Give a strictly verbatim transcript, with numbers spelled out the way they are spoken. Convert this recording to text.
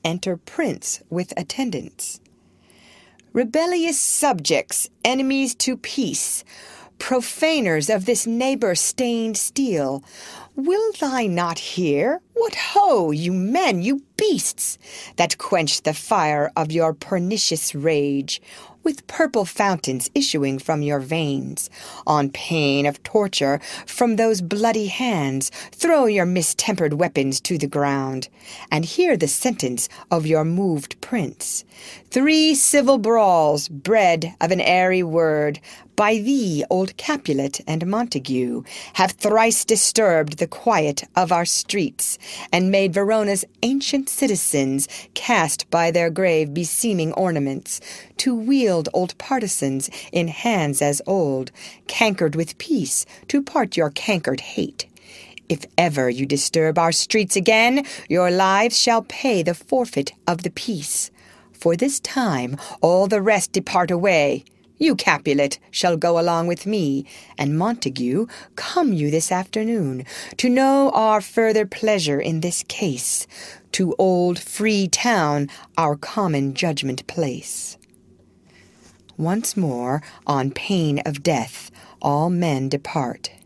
enter prince with attendants. Rebellious subjects, enemies to peace, profaners of this neighbor-stained steel, will I not hear? What ho, you men, you beasts, that quench the fire of your pernicious rage, with purple fountains issuing from your veins. On pain of torture, from those bloody hands, throw your mistempered weapons to the ground, and hear the sentence of your moved prince. Three civil brawls, bred of an airy word, by thee, old Capulet and Montague, have thrice disturbed the quiet of our streets, and made Verona's ancient citizens cast by their grave beseeming ornaments, to wield old partisans in hands as old, cankered with peace, to part your cankered hate. If ever you disturb our streets again, your lives shall pay the forfeit of the peace. For this time all the rest depart away. You, Capulet, shall go along with me, and Montague, come you this afternoon, to know our further pleasure in this case, to old free town our common judgment place. Once more, on pain of death, all men depart.